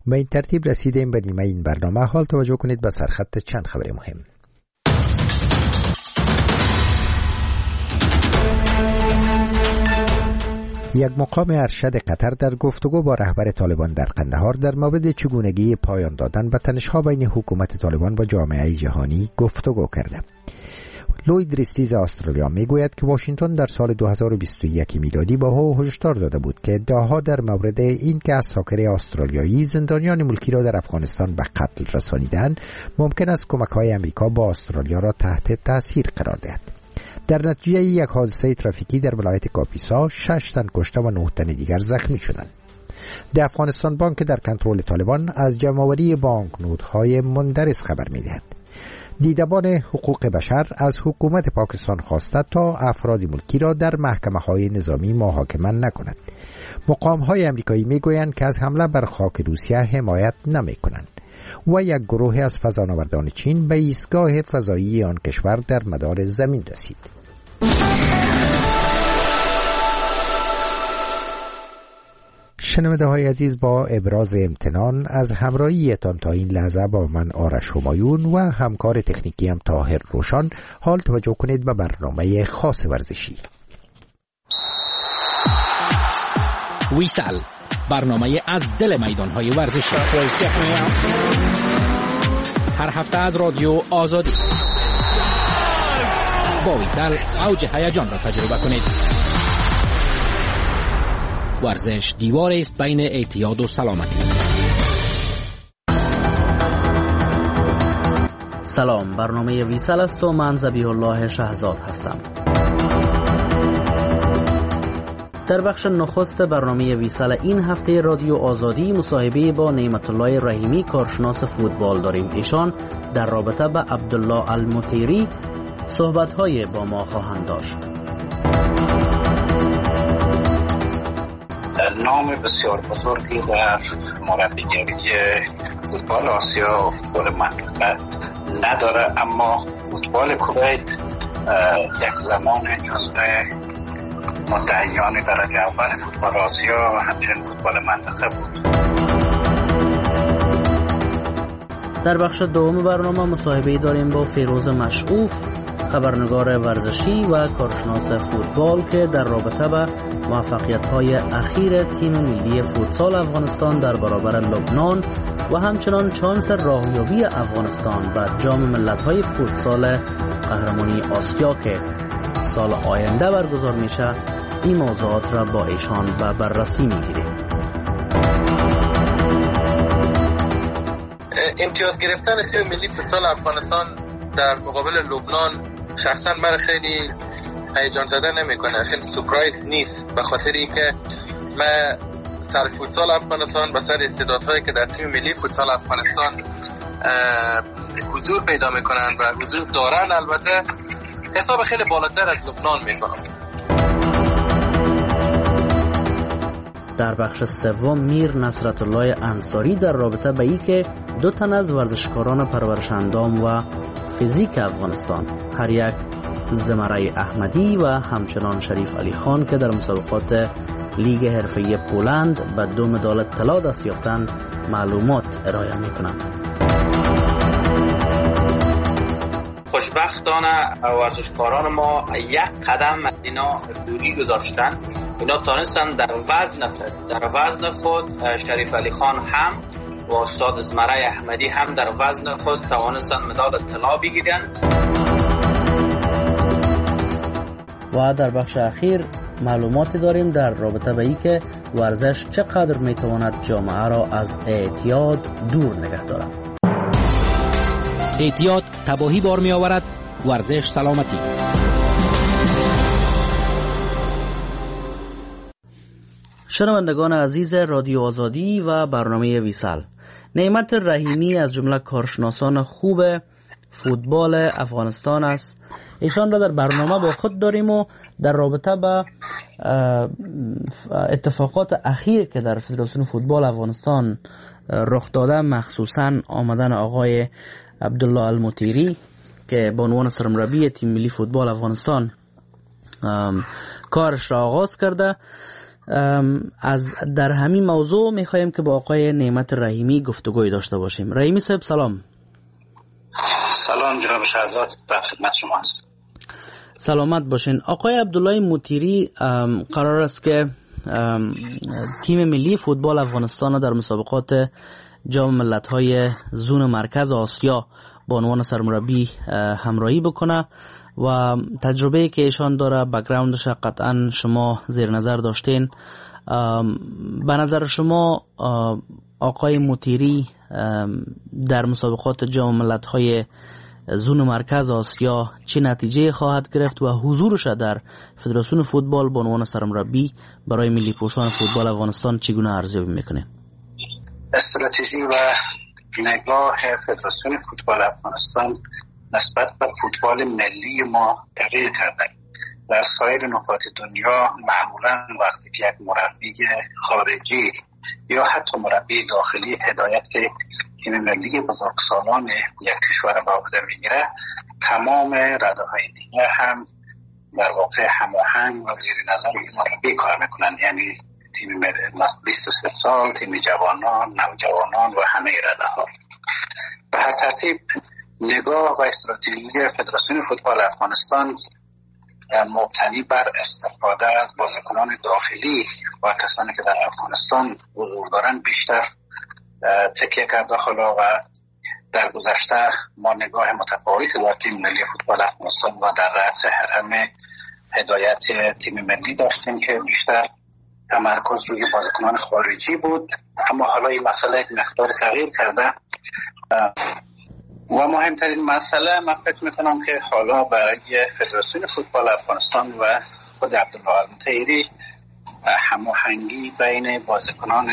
به این ترتیب رسیدیم به نیمه این برنامه. حال توجه کنید به سرخط چند خبر مهم. یک مقام ارشد قطر در گفتگو با رهبر طالبان در قندهار در مورد چگونگی پایان دادن به تنش‌ها بین حکومت طالبان و جامعه جهانی گفتگو کرده. لوید ریستیز استرالیا میگوید که واشنگتن در سال 2021 میلادی به او هشدار داده بود که ادعاها در مورد این که از هاکر استرالیایی زندانیان ملکی را در افغانستان به قتل رسانیدند ممکن است کمک‌های امریکا با استرالیا را تحت تاثیر قرار دهد. در نتیجه یک حادثه ترافیکی در ولایت کاپیسا 6 تن کشته و 9 تن دیگر زخمی شدند. در افغانستان بانک در کنترل طالبان از جمع‌آوری بانکنوت‌های مندرس خبر می‌دهد. دیدبان حقوق بشر از حکومت پاکستان خواسته تا افراد ملکی را در محکمه‌های نظامی محاکمه نکند. مقام‌های آمریکایی می‌گویند که از حمله بر خاک روسیه حمایت نمی‌کنند. و یک گروه از فضانوردان چین به ایستگاه فضایی آن کشور در مدار زمین رسید. شنونده های عزیز، با ابراز امتنان از همراهیتان تا این لحظه با من آرش همایون و همکار تکنیکی هم طاهر روشان، حال توجه کنید به برنامه خاص ورزشی. ویسل، برنامه از دل میدان‌های ورزشی. هر هفته از رادیو آزادی. با ویسل اوج هیجان را تجربه کنید. ورزش دیواری است بین اعتیاد و سلامتی. سلام، برنامه ویسل است و من ذبیح الله شهزاد هستم. در بخش نخست برنامه ویسل این هفته رادیو آزادی مصاحبه با نعمت الله رحیمی کارشناس فوتبال داریم. ایشان در رابطه با عبدالله المطیری صحبت‌های با ما خواهند داشت. نام بسیار بزرگی در مربیگری فوتبال آسیا و فوتبال منطقه نداره، اما فوتبال کویت یک زمان جزو مدعیان درجه اول فوتبال آسیا و همچنین فوتبال منطقه بود. در بخش دوم برنامه مصاحبه داریم با فیروز مشعوف، خبرنگار ورزشی و کارشناس فوتبال که در رابطه با موفقیت‌های اخیر تیم ملی فوتسال افغانستان در برابر لبنان و همچنان شانس راهیابی افغانستان به جام ملت‌های فوتسال قهرمانی آسیا که سال آینده برگزار میشه، این موضوعات را با ایشان به بررسی میگیریم. امتیاز گرفتن تیم ملی فوتسال افغانستان در مقابل لبنان شخصا من خیلی هیجان زده نمیکنه، خیلی سورپرایز نیست، به خاطر اینکه من سر فوتسال افغانستان و سر استعدادهایی که در تیم ملی فوتسال افغانستان حضور پیدا میکنن و حضور دارن البته حساب خیلی بالاتر از لبنان میکنم. در بخش سوم میر نصرت الله انصاری در رابطه با این که 2 تن از ورزشکاران پرورش اندام و فیزیک افغانستان، هر یک زمره احمدی و همچنان شریف علی خان که در مسابقات لیگ حرفه‌ای پولند به 2 مدال طلا دست یافتند، معلومات ارائه می‌کنند. خوشبختانه ورزشکاران ما یک قدم از اینا دوری گذاشتن. اینا تانستن در وزن خود شریف علی خان هم و استاد زمره احمدی هم در وزن خود توانستن مدال طلا بگیرن. و در بخش اخیر معلوماتی داریم در رابطه با اینکه ورزش چقدر میتواند جامعه را از اعتیاد دور نگه دارد. اعتیاد تباهی بار می آورد، ورزش سلامتی. شنوندگان عزیز رادیو آزادی و برنامه ویسل، نعمت رحیمی از جمله کارشناسان خوب فوتبال افغانستان است. ایشان را در برنامه با خود داریم و در رابطه با اتفاقات اخیر که در فدراسیون فوتبال افغانستان رخ داده، مخصوصا آمدن آقای عبدالله المطیری که به عنوان سرمربی تیم ملی فوتبال افغانستان کارش را آغاز کرده، از در همین موضوع میخوایم که با آقای نعمت رحیمی گفتگوی داشته باشیم. رحیمی صاحب سلام. سلام جناب شهزاد، در خدمت شما هستم. سلامت باشین. آقای عبدالله مطیری قرار است که تیم ملی فوتبال افغانستان در مسابقات جام ملت‌های زون مرکز آسیا با عنوان سرمربی همراهی بکنه و تجربه‌ای که ایشان داره، بک‌گراندش قطعا شما زیر نظر داشتین. به نظر شما آقای مطیری در مسابقات جام ملت‌های زون مرکز آسیا چه نتیجه خواهد گرفت و حضورش در فدراسیون فوتبال به عنوان سرمربی برای ملی پوشان فوتبال افغانستان چگونه ارزیابی میکنه؟ استراتژی و نگاه فدراسیون فوتبال افغانستان نسبت به فوتبال ملی ما تغییر کرده. در سایر نقاط دنیا معمولا وقتی که یک مربی خارجی یا حتی مربی داخلی هدایت تیم ملی بزرگسالان یک کشور به عهده میگیره، تمام رده‌های دیگه هم در واقع هماهنگ و زیر نظر مربی کار میکنن، یعنی تیم ملی 23 سال، تیم جوانان، نوجوانان و همه رده‌ها. به هر ترتیب نگاه و استراتژی فدراسیون فوتبال افغانستان مبتنی بر استفاده از بازیکنان داخلی و کسانی که در افغانستان حضور دارند بیشتر تکیه کرده. حالا و در گذشته ما نگاه متفاوتی در تیم ملی فوتبال افغانستان و در رأس حرم هدایت تیم ملی داشتیم که بیشتر تمرکز روی بازیکنان خارجی بود، اما حالا این مسئله یک مقدار تغییر کرده و مهمترین مسئله من فکر میکنم که حالا برای فدراسیون فوتبال افغانستان و خود عبدالله المطیری هماهنگی بین بازیکنان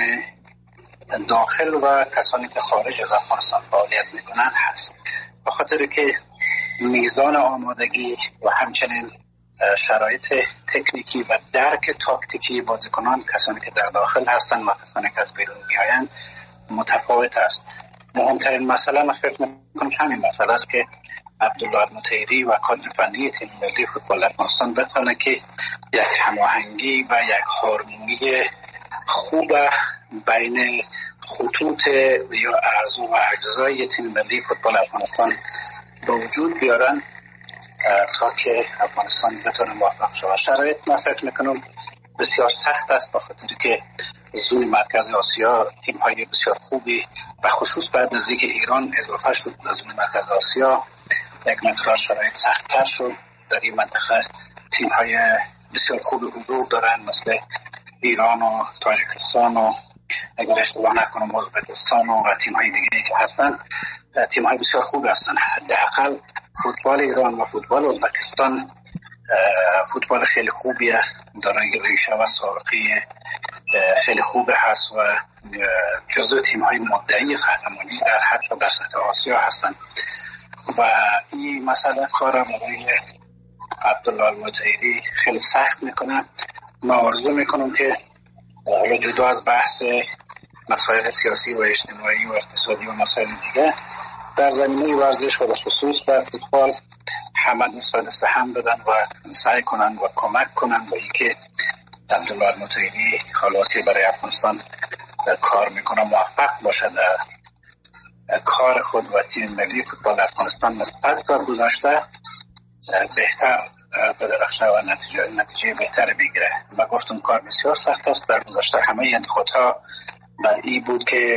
داخل و کسانی که خارج از افغانستان فعالیت میکنن هست، به خاطر که میزان آمادگی و همچنین شرایط تکنیکی و درک تاکتیکی بازیکنان، کسانی که در داخل هستن و کسانی که از بیرون میآیند، متفاوت است. مهمترین مسئله من فکر میکنم همین مسئله است که عبدالله المطیری و کادر فنی تیم ملی فوتبال افغانستان بتونه که یک هماهنگی و یک هارمونی خوب بین خطوط یا اعضا و اجزای تیم ملی فوتبال افغانستان به وجود بیارن تا که افغانستان بتونه موفق شود. شرایط من فکر میکنم بسیار سخت است، به خاطر که زون مرکز آسیا تیم های بسیار خوبی و خصوص بعد از اینکه ایران اضافه شد به زون مرکز آسیا یک مقدار شرایط سخت‌تر شد. در این منطقه تیم های بسیار خوبی حضور دارن، مثل ایران و تاجیکستان و اگر اشتباه نکنم ازبکستان و تیم های دیگه که هستن، تیم های بسیار خوب هستن. حداقل فوتبال ایران و فوتبال ازبکستان فوتبال خیلی خوبیه، دارای ریشه و سابقه خیلی خوب هست و جزو تیم های مدعی قهرمانی در حتی در سطح آسیا هستن و این مسئله کار برای عبدالله المطیری خیلی سخت میکنه. من آرزو میکنم که حالا جدا از بحث مسائل سیاسی و اجتماعی و اقتصادی و مسائل دیگه، در زمینه ورزش و خصوص در فوتبال همه نسبت سهم بدن و سعی کنن و کمک کنن و اینکه عبدالله المطیری حالا که برای افغانستان کار میکنه موفق باشه در کار خود و تیم ملی فوتبال افغانستان نسبت به گذشته بهتر بدرخشه و نتیجه بهتر بگیره. و گفتم کار بسیار سخت است. در گذشته همه انتخابات بر این بود که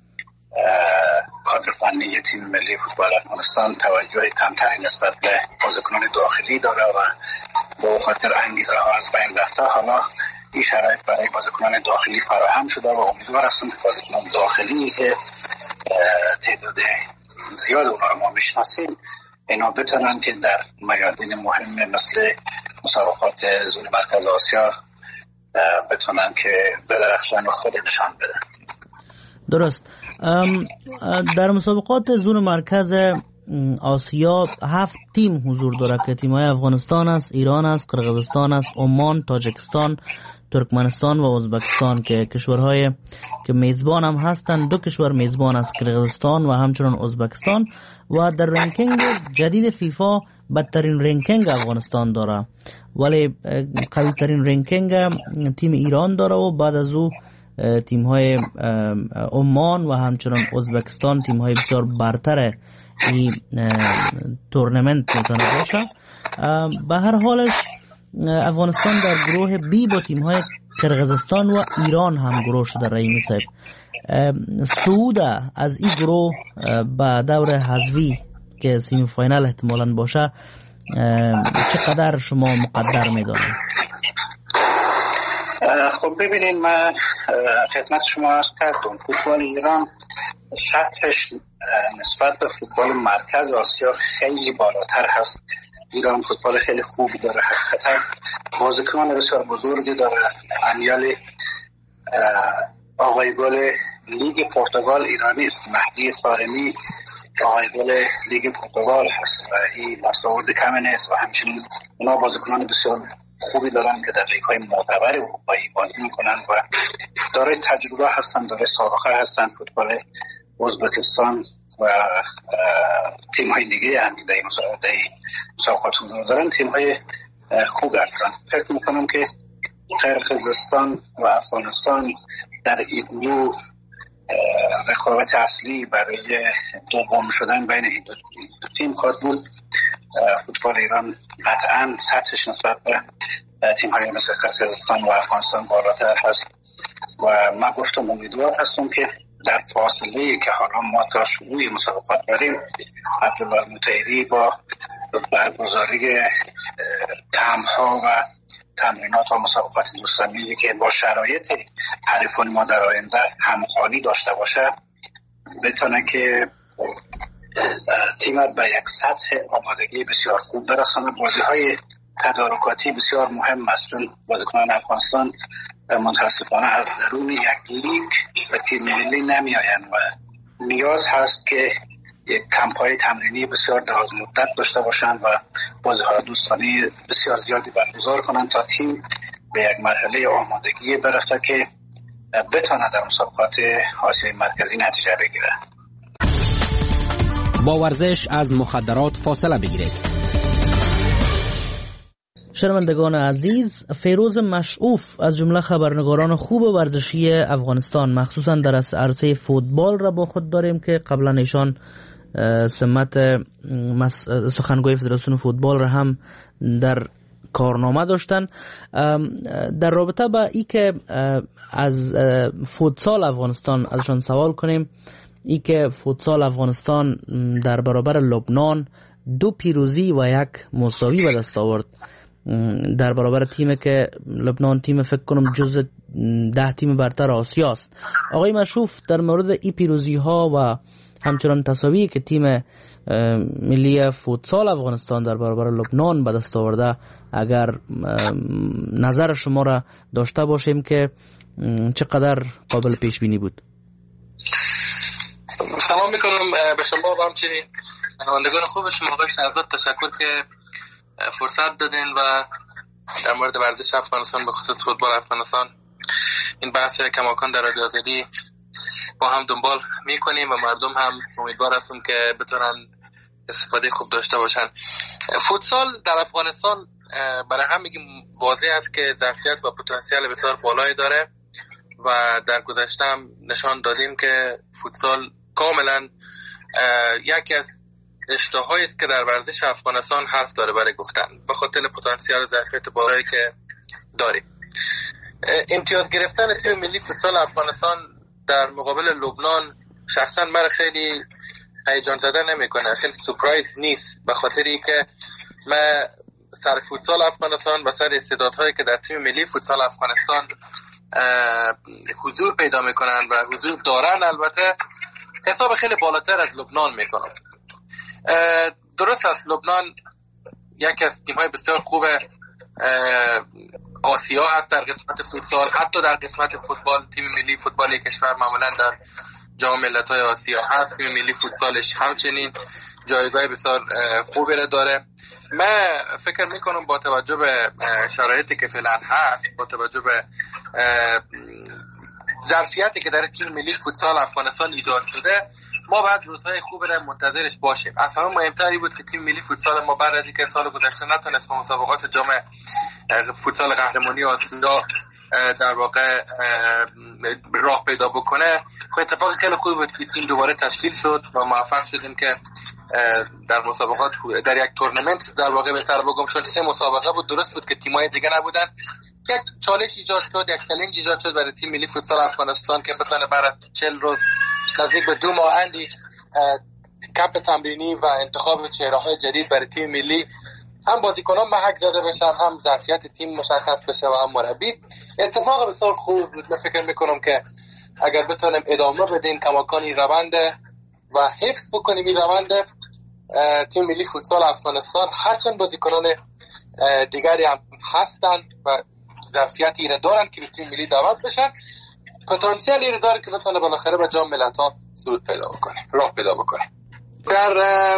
کادر فنی تیم ملی فوتبال افغانستان توجه کمتری نسبت به بازیکنان داخلی داره و با خاطر انگیزه ها از بین رفته. حالا این شرایط برای بازیکنان داخلی فراهم شده و امیدوار هستم که بازیکنان داخلی که تعداد زیاد اونا رو ما میشناسیم، اینا بتونن که در میادین مهم مثل مسابقات زون مرکز آسیا بتونن که بدرخشن و خود نشان بدن. درست. در مسابقات زون مرکز آسیا 7 تیم حضور داره که تیم‌های افغانستان است، ایران است، قرقیزستان است، عمان، تاجیکستان، ترکمنستان و ازبکستان که کشورهای که میزبان هم هستند. 2 کشور میزبان است، قرقیزستان و همچنین ازبکستان. و در رنکینگ جدید فیفا بدترین رنکینگ افغانستان داره، ولی قوی ترین رنکینگ تیم ایران داره و بعد از او تیم های عمان و همچنان ازبکستان تیم های بسیار برتر این تورنمنت میتونه باشه. به هر حالش افغانستان در گروه بی با تیم های قرقیزستان و ایران هم گروه شده. رحیمی صاحب، صعود از این گروه به دور حذفی که سیمی فاینال احتمالاً باشه چقدر شما مقدر میدانید؟ خب ببینید، من خدمت شما عرض کردم فوتبال ایران سطحش نسبت به فوتبال مرکز آسیا خیلی بالاتر هست. ایران فوتبال خیلی خوبی داره، حقیقتا بازیکنان بسیار بزرگی داره. امیال آقای گل لیگ پرتغال ایرانی است، مهدی طارمی آقای گل لیگ پرتغال هست و این مستورد کمی نیست و همچنین اونا بازیکنان بسیار خوبی دارن که در لیگ‌های معتبر اروپایی بازی میکنن و دارای تجربه هستن، دارای سابقه هستن. فوتبال ازبکستان و تیم‌های دیگه هم که در این مسابقات حضور دارن تیم‌های خوب هستن. فکر میکنم که قرقیزستان و افغانستان در این گروه رقابت اصلی برای دوم شدن بین این دو تیم خواهد بود. فوتبال ایران قطعاً سطحش نسبت به تیم‌های مثل قرقیزستان و افغانستان بالاتر هست و من گفتم امیدوار هستم که در فاصله که حالا ما تا شروع مسابقات داریم عبدالله مطیری با برگزاری تمها و تمرینات و مسابقات دوستانه‌ای که با شرایط حریفان ما در آینده همخوانی داشته باشه بتونه که تیم به یک سطح آمادگی بسیار خوب برسانه. بازی‌های تدارکاتی بسیار مهم است چون بازیکنان افغانستان متاسفانه از درون یک لیگ به تیم ملی نمیآیند و نیاز هست که یک کمپ‌های تمرینی بسیار دراز مدت داشته باشند و بازی‌های دوستانه بسیار زیادی برگزار کنند تا تیم به یک مرحله آمادگی برسه که بتونه در مسابقات آسیای مرکزی نتیجه بگیره. با ورزش از مخدرات فاصله بگیرید. شنوندگان عزیز، فیروز مشعوف از جمله خبرنگاران خوب ورزشی افغانستان مخصوصا در عرصه فوتبال را با خود داریم که قبلا ایشان سمت سخنگوی فدراسیون فوتبال را هم در کارنامه داشتن. در رابطه با ای که از فوتسال افغانستان ازشان سوال کنیم، ای که فوتسال افغانستان در برابر لبنان 2 پیروزی و 1 مساوی به دست آورد در برابر تیمی که لبنان تیم فکر کنم جزء 10 تیم برتر آسیا است. آقای مشروف، در مورد این پیروزی ها و همچنان تساوی که تیم ملی فوتسال افغانستان در برابر لبنان به دست آورده، اگر نظر شما را داشته باشیم که چقدر قابل پیش بینی بود؟ سلام میکنم به شما و همچنین شنوندگان خوب شما. آقای شهرزاد تشکر که فرصت دادین و در مورد ورزش افغانستان به خصوص فوتبال افغانستان این بحث کماکان در رادیو آزادی با هم دنبال میکنیم و مردم هم امیدوار هستم که بتونن استفاده خوب داشته باشن. فوتسال در افغانستان برای هم میگیم واضح است که ظرفیت و پتانسیل بسیار بالایی داره و در گذشته هم نشان دادیم که فوتسال کاملا یکی از اشتهایی است که در ورزش افغانستان حرف داره برای گفتن به خاطر پتانسیل ظرفیت بالایی که داریم. امتیاز گرفتن تیم ملی فوتسال افغانستان در مقابل لبنان شخصا من خیلی هیجان زده نمیکنه، خیلی سورپرایز نیست، به خاطری که من سر فوتسال افغانستان و سر استعدادهایی که در تیم ملی فوتسال افغانستان حضور پیدا میکنن و حضور دارن البته حساب خیلی بالاتر از لبنان میکنن. درست است لبنان یکی از تیم‌های بسیار خوب آسیا هست در قسمت فوتسال، حتی در قسمت فوتبال تیم ملی فوتبال کشور معمولا در جام ملت‌های آسیا هست. تیم ملی فوتسالش همچنین جایگاه بسیار خوبی را داره. من فکر میکنم با توجه به شرایطی که فعلا هست، با توجه به ظرفیتی که در تیم ملی فوتسال افغانستان ایجاد شده، ما بعد روزهای خوب را منتظرش باشیم. از همه مهمتری بود که تیم ملی فوتسال ما بعد از اینکه سال گذشته نتونست به مسابقات جام فوتسال قهرمانی آسیا در واقع راه پیدا بکنه، خب اتفاق خیلی خوبی بود که تیم دوباره تشکیل شد و موفق شدیم که در مسابقات در یک تورنمنت در واقع بهتر بگم، چون 3 مسابقه بود، درست بود که تیم‌های دیگه نبودن، یک چالش ایجاد شد، یک چالش ایجاد شد برای تیم ملی فوتسال افغانستان که بتونه بعد 40 روز نزدیک به 2 ماه اندی کمپ تمرینی و انتخاب چهره‌های جدید برای تیم ملی هم بازیکنان محک زده بشن، هم ظرفیت تیم مشخص بشه و هم مربی. اتفاق بسیار خوب بود. من فکر میکنم که اگر بتونیم ادامه بدیم کماکانی روند و حفظ بکنیم این روند، تیم ملی فوتسال افغانستان هرچند بازیکنان دیگری هم هستن و ظرفیتی را دارن که به تیم ملی دعوت بشن، پتانسیلی را داره که بتونه بالاخره به جام ملت‌ها صعود پیدا بکنه، راه پیدا بکنه. در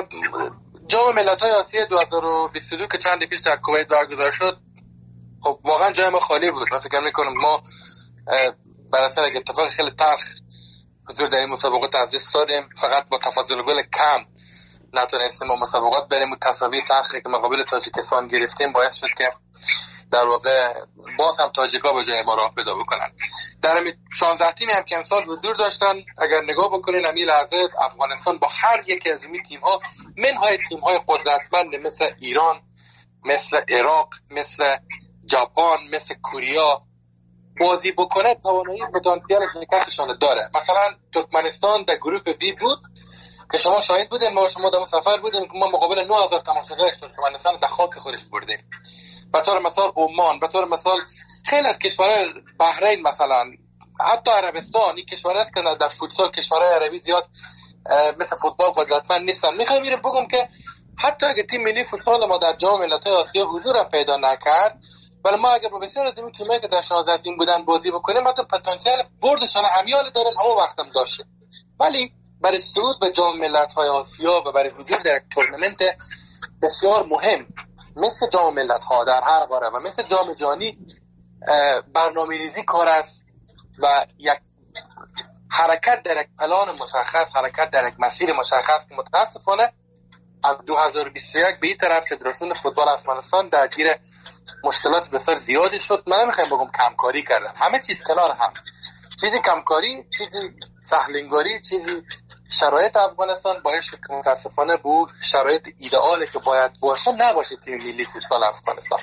جام ملت‌های آسیا 2022 که چند پیش در کویت برگزار شد، خب واقعا جای ما خالی بود. من فکر می‌کنم ما بر اثر یک اتفاق خیلی تلخ حضور در این مسابقات از دست دادیم، فقط با تفاضل گل کم نتونستیم با مسابقات بریم و تساوی تلخی که مقابل تاجیکستان گرفتیم باعث شد که در واقع باز هم تاجیک‌ها به جای ما راه پیدا بکنن. در 16 تیمی هم که امسال حضور داشتن، اگر نگاه بکنین همین لحظه افغانستان با هر یک از این تیم‌ها منهای تیم‌های قدرتمند مثل ایران، مثل عراق، مثل ژاپن، مثل کره بازی بکنه توانایی پتانسیل شکستشان داره. مثلا ترکمنستان در گروه بی بود که شما شاهد بودین، ما شما در سفر بودیم که ما مقابل 9000 تماشاگر ترکمنستان در خاک خودش بردیم. به طور مثال عمان، به طور مثال خیلی از کشورهای بحرین، مثلا حتی عربستان، این کشور است که در فوتسال کشورهای عربی زیاد مثل فوتبال قدرتمند نیستن. میخوام بگم که حتی اگه تیم ملی فوتسال ما در جام ملت‌های آسیا حضور پیدا نکرد، ولی ما اگر با بسیار از این تیمایی که در 16 تیم بودن بازی بکنیم، حتی پتانسیل بردشان امیال دارن، همون وقت هم داشته. ولی برای صعود به جام ملت‌های آسیا و برای حضور در یک تورنمنت بسیار مهم مثل جام ملت‌ها در هر قاره و مثل جام جهانی برنامه‌ریزی کار است و یک حرکت در یک پلان مشخص، حرکت در یک مسیر مشخص که متاسفانه از 2021 به این طرف فدراسیون فوتبال افغانستان درگیر مشکلات بسیار زیادی شد. من نمیخوام بگم کمکاری کردن، همه چیز کنار هم، چیزی کمکاری، چیزی سهلنگاری، چیزی شرایط افغانستان باعث شد که متاسفانه به شرایط ایدئالی که باید باشه نباشه تیم ملی فوتبال افغانستان.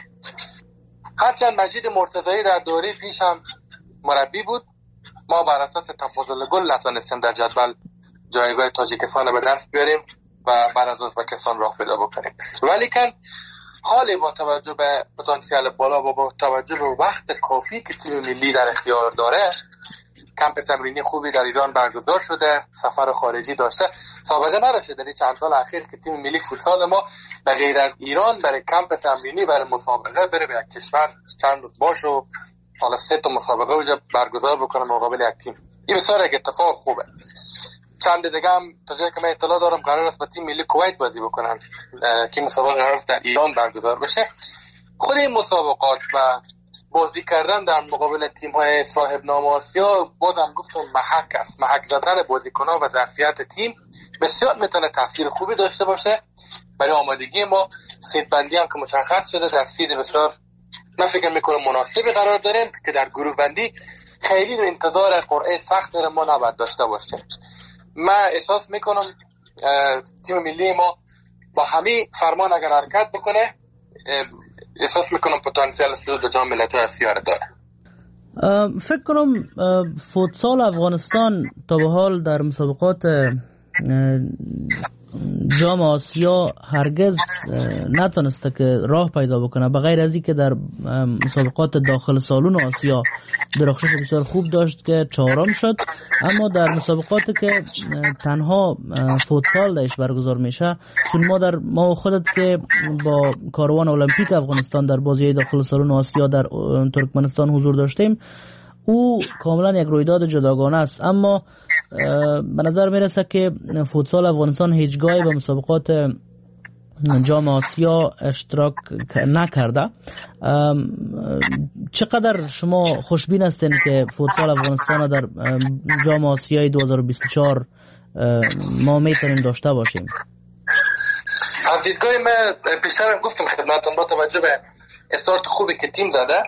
هرچند مجید مرتضایی در دوره پیش هم مربی بود، ما بر اساس تفاضل گل نتونستیم در جدول جایگاه تاجیکستان به دست بیاریم و بعد از ازبکستان راه پیدا بکنیم. ولی کن حالی با توجه به پتانسیل بالا و با توجه به وقت کافی که تیم ملی در اختیار داره، کمپ تمرینی خوبی در ایران برگزار شده، سفر خارجی داشته، سابقه نداشته در این چند سال اخیر که تیم ملی فوتسال ما به غیر از ایران برای کمپ تمرینی، برای مسابقه بره به یک کشور چند روز باشه و حالا 3 تا مسابقه اونجا برگزار بکنه مقابل یک تیم. این بسیار یک اتفاق خوبه. چند دیگه هم تا جایی که من اطلاع دارم قرار است با تیم ملی کویت بازی بکنن که مسابقه قرار است در ایران برگزار بشه. خود این مسابقات و بازی کردن در مقابل تیم‌های صاحب نام آسیا بازم گفتم محک است. محک زدن بازیکن‌ها و ظرفیت تیم بسیار میتونه تاثیر خوبی داشته باشه برای آمادگی ما. سید بندی هم که مشخص شده در سید بسیار من فکر میکنم مناسبی قرار داریم که در گروه بندی خیلی انتظار قرعه سخت ما نباید داشته باشه. من احساس میکنم تیم ملی ما با همین فرمان اگر حرکت بکنه، احساس میکنم پتانسیل صعود به جام ملت‌های آسیا را داره. فکر کنم فوتسال افغانستان تا به حال در مسابقات جام آسیا هرگز نتونسته که راه پیدا بکنه، به غیر از این که در مسابقات داخل سالون آسیا درخشش بسیار خوب داشت که 4م شد، اما در مسابقاتی که تنها فوتسال درش برگزار میشه، چون ما خودت که با کاروان المپیک افغانستان در بازی داخل سالون آسیا در ترکمنستان حضور داشتیم، او کاملا یک رویداد جداگانه است. اما به نظر میرسه که فوتسال افغانستان هیچگاهی به مسابقات جام آسیا اشتراک نکرده. چقدر شما خوشبین هستین که فوتسال افغانستان در جام آسیای 2024 ما میتونیم داشته باشیم؟ از دیدگاه من پیشترم گفتم خدمتتون، با توجه به استارت خوبی که تیم زده،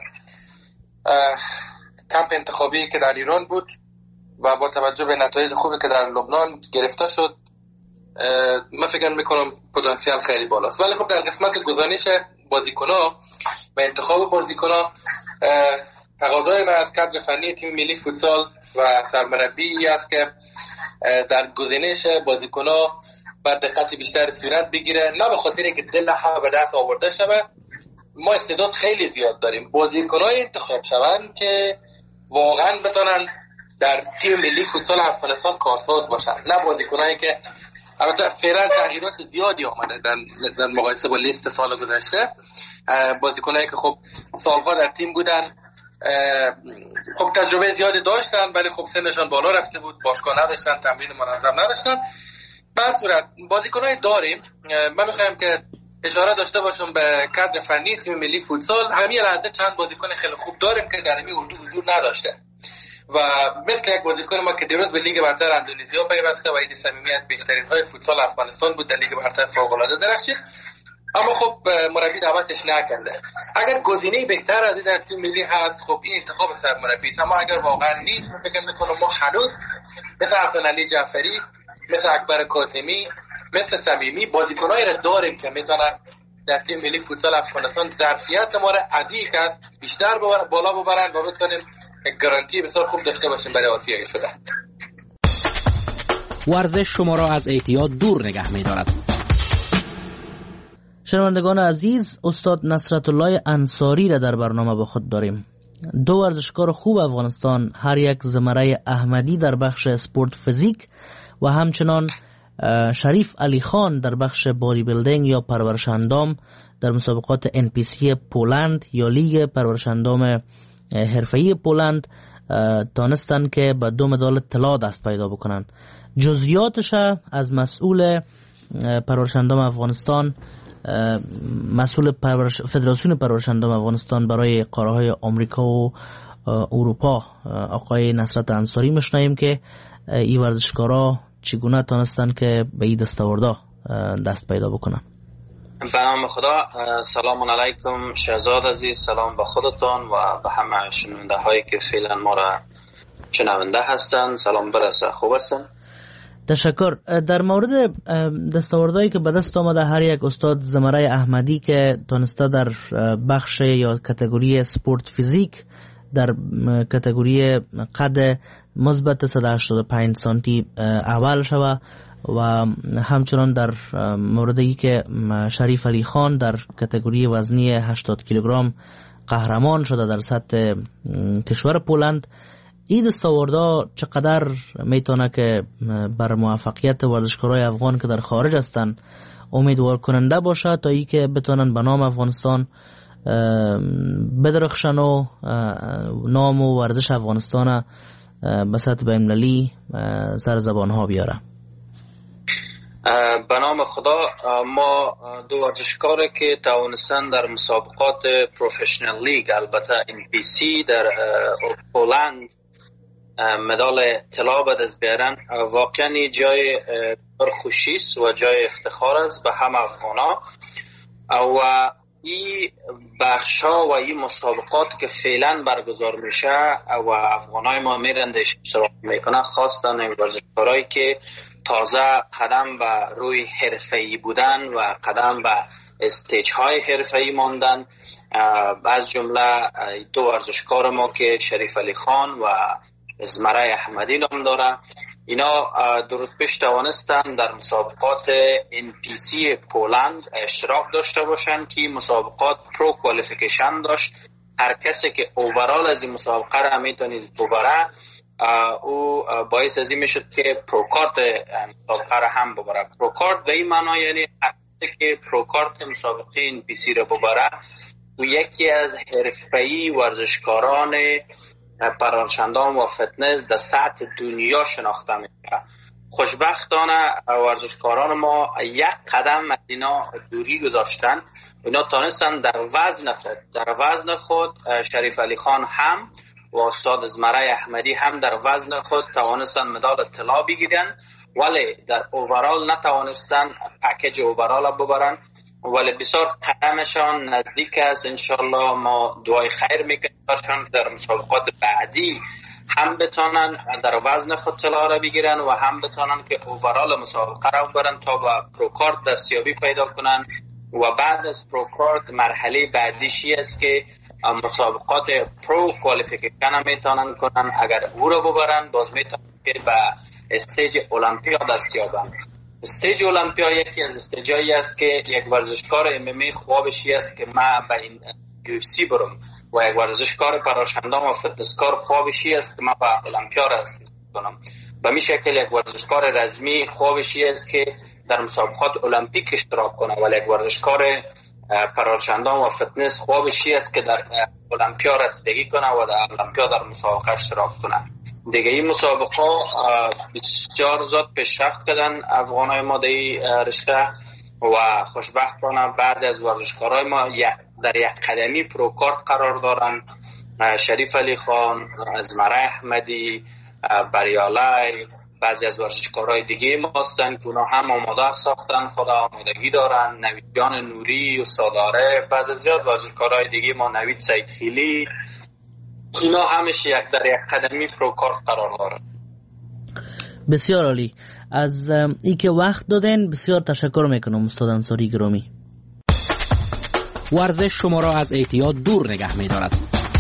کمپ انتخابی که در ایران بود و با توجه به نتایج خوبی که در لبنان گرفته شد، من فکر میکنم پتانسیل خیلی بالاست. ولی خب در قسمت گزینش بازیکن‌ها و انتخاب بازیکن‌ها، تقاضای من از کادر فنی تیم ملی فوتسال و سرمربی است که در گزینش بازیکن‌ها با دقت بیشتر صورت بگیره، نه به خاطر که دل همه به دست آورده شوه. ما استعداد خیلی زیاد داریم، بازیکن‌های انتخاب شوند که واقعا بتونن در تیم ملی فوتسال افغانستان کارساز باشن، نه بازیکنایی که البته فعلا تغییرات زیادی آمده در مقایسه با لیست سال گذشته. بازیکنایی که خب سالها در تیم بودن، خب تجربه زیادی داشتن، ولی خب سنشان بالا رفته بود، باشگاه نداشتن، تمرین منظم نداشتن. به هر صورت بازیکنای داریم. من میخوایم که اشاره داشته باشم به کادر فنی تیم ملی فوتسال. همین لحظه چند بازیکن خیلی خوب داریم که در این اردو حضور نداشته و مثل یک بازیکن ما که دیروز به لیگ برتر اندونزیا پیوسته و عید صمیمی از بهترین های فوتسال افغانستان بود، در لیگ برتر فوق العاده درخشید، اما خب مربی دعوتش نکرده. اگر گزینه بهتر از این در تیم ملی هست، خب این انتخاب سرمربی است. اما اگر واقعا نیست، من فکر می‌کنم ما هنوز مثل حسن علی جعفری، مثل اکبر کاظمی، مثل صمیمی بازیکنایی را داریم که میتونن در تیم ملی فوتسال افغانستان ظرفیت ما را از این است بیشتر بالا ببرن و بتونیم یک گارانتی بسیار خوب داشته باشیم برای آسیایی شدن. ورزش شما را از اعتیاد دور نگه می‌دارد. شنوندگان عزیز، استاد نصرت الله انصاری را در برنامه با خود داریم. دو ورزشکار خوب افغانستان، هر یک زمره احمدی در بخش اسپورت فیزیک و همچنان شریف علی خان در بخش بادی بیلدینگ یا پرورش اندام در مسابقات NPC پولند یا لیگ پرورش اندام حرفه‌ای پولند تانستن که به 2 مدال طلا دست پیدا بکنن. جزئیاتش از مسئول پرورش اندام افغانستان، مسئول فدراسیون پرورش اندام افغانستان برای قاره‌های آمریکا و اروپا، آقای نصرت انصاری میشنویم که این ورزشکارا چگونه تانستن که به این دستاوردا دست پیدا بکنن. به نام خدا. سلام علیکم شهزاد عزیز، سلام به خودتان و به همه شنونده هایی که فعلا ما را شنونده هستند، سلام برسه. خوب هستن؟ تشکر. در مورد دستاوردهایی که به دست آمده هر یک استاد زمره احمدی که تانسته در بخش یا کاتگوری سپورت فیزیک در کاتگوری قد مثبت 185 سانتی اول شوه و همچنان در موردی که شریف علی خان در کاتگوری وزنی 80 کیلوگرم قهرمان شده در سطح کشور پولند. این دستاوردها چقدر میتونه که بر موفقیت ورزشکارای افغان که در خارج هستن امیدوار کننده باشه تا ای که بتونن به نام افغانستان بدرخشن و نام و ورزش افغانستان به سطح بین‌المللی سر زبان ها بیاره؟ به نام خدا. ما دو ورزشکاری که توانستن در مسابقات پروفشنال لیگ، البته NPC در پولند مدال طلا به دست بیارن، واقعا جای خوشی است و جای افتخار است به همه افغانا. و این بخش ها و این مسابقات که فعلا برگزار میشه و افغانای ما میرندش اشتراک میکنن، خواستن ورزشکارایی که تازه قدم به روی حرفه‌ای بودن و قدم به استیج های حرفه‌ای ماندن، از جمله دو ورزشکار ما که شریف علی خان و زمره احمدی نام داره، اینا درست پیش توانستن در مسابقات NPC پولند اشتراک داشته باشن که مسابقات پرو کوالیفیکیشن داشت. هر کسی که اوورال از این مسابقه را میتونید ببره، او باعث از این میشد که پروکارت مسابقه را هم ببره. پروکارت به این معنا یعنی هر کسی که پروکارت مسابقه NPC را ببره، او یکی از حرفه‌ای ورزشکاران پرورشندان و فتنس در سطح دنیا شناخته میشه. خوشبختانه ورزشکاران ما یک قدم از اینا دوری گذاشتن. اینا تانستن در وزن خود شریف علی خان هم و استاد زمره احمدی هم در وزن خود توانستن مدال طلا بگیرن ولی در اوورال نتوانستن پکیج اوورال ببرن، ولی بسیار قدمشان نزدیک است. انشالله ما دعای خیر میکنیم برشان که در مسابقات بعدی هم بتانن در وزن خود طلا را بگیرن و هم بتانن که اوورال مسابقه را ببرن تا به پروکارت دستیابی پیدا کنن. و بعد از پروکارت مرحله بعدیشی است که مسابقات پرو کوالیفیکیشن میتونن کنن. اگر او را ببرن باز میتونن که به استیج المپیا دستیابن. استیج المپیا یکی از استیجایی است که یک ورزشکار MMA خوابشی است که ما به این UFC برم و یک ورزشکار پراشندان و فتنسکار خوابشی است که ما به المپیا رسیدم کنم. به می شکل یک ورزشکار رزمی خوابشی است که در مسابقات المپیک اشتراک کنه، ولی یک ورزشکار پراشندان و فتنس خوابشی است که در المپیا رسیدگی کنه و در المپیا در مسابقه اشتراک کنه. دیگه این مسابقه بسیار زیاد پیشرفت کردن افغانای ما در این رشته و خوشبختانه بعضی از ورزشکارای ما در یک قدمی پروکارت قرار دارن. شریف علی خان، ازمره احمدی، بریالای، بعضی از ورزشکارای دیگه ما هستن که اونا هم آماده ساختن، خود آمادگی دارن. نوید جان نوری، استاد عارف، بعضی زیاد ورزشکارای دیگه ما، نوید سیدخیلی، اینا همش در یک قدمی پروکارت قرار دارن. بسیار عالی. از ای که وقت دادن بسیار تشکر میکنم استاد انصاری گرامی. ورزش شما را از اعتیاد دور نگه می‌دارد.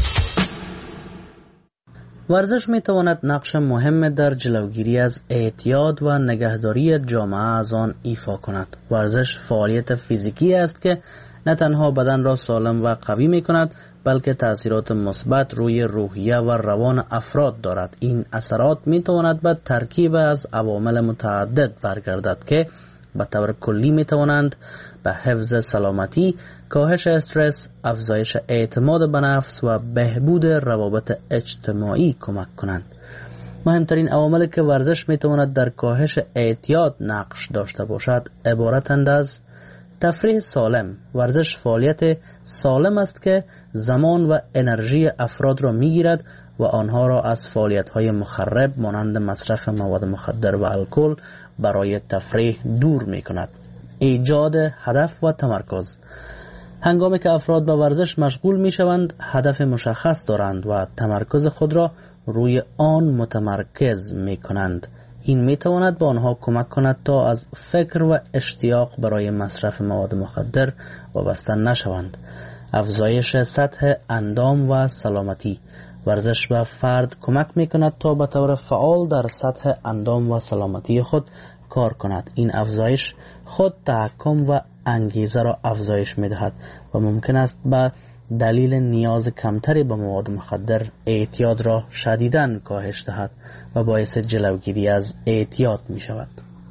ورزش میتواند نقش مهم در جلوگیری از اعتیاد و نگهداری جامعه از آن ایفا کند. ورزش فعالیت فیزیکی است که نه تنها بدن را سالم و قوی میکند بلکه تأثیرات مثبت روی روحیه و روان افراد دارد. این اثرات میتواند به ترکیب از عوامل متعدد برگردد که به طور کلی میتوانند به حفظ سلامتی، کاهش استرس، افزایش اعتماد به نفس و بهبود روابط اجتماعی کمک کنند. مهمترین عواملی که ورزش میتواند در کاهش اعتیاد نقش داشته باشد عبارتند از تفریح سالم. ورزش فعالیت سالم است که زمان و انرژی افراد را میگیرد و آنها را از فعالیت‌های مخرب مانند مصرف مواد مخدر و الکل برای تفریح دور می‌کند. ایجاد هدف و تمرکز. هنگامی که افراد به ورزش مشغول می‌شوند، هدف مشخص دارند و تمرکز خود را روی آن متمرکز می‌کنند. این می‌تواند به آنها کمک کند تا از فکر و اشتیاق برای مصرف مواد مخدر وابسته نشوند. افزایش سطح اندام و سلامتی. ورزش به فرد کمک می‌کند تا به طور فعال در سطح اندام و سلامتی خود کار کند. این افزایش خود تحکم و انگیزه را افزایش می‌دهد و ممکن است به دلیل نیاز کمتری به مواد مخدر اعتیاد را شدیداً کاهش دهد و باعث جلوگیری از اعتیاد می‌شود.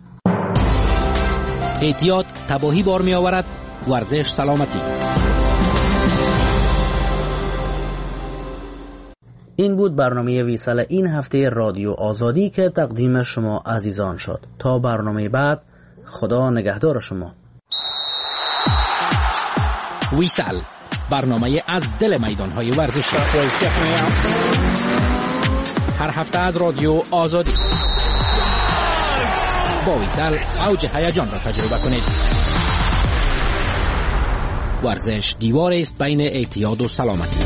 اعتیاد تباهی بار می‌آورد، ورزش سلامتی. این بود برنامه ویسال این هفته رادیو آزادی که تقدیم شما عزیزان شد. تا برنامه بعد، خدا نگهدار شما. ویسال، برنامه از دل میدان‌های ورزشی. هر هفته از رادیو آزادی. با ویسال اوج هیجان را تجربه کنید. ورزش دیواری است بین اعتیاد و سلامتی.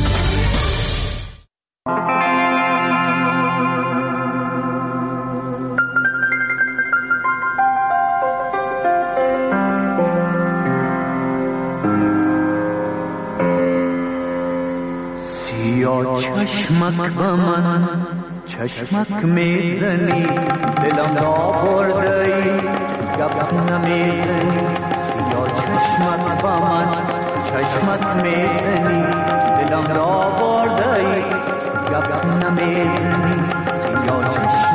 چشمک با من چشمک میزنی دلم را بردی گپ نمیزنی سیاه چشمک با من چشمک میزنی دلم را بردی گپ نمیزنی سیاه چشمک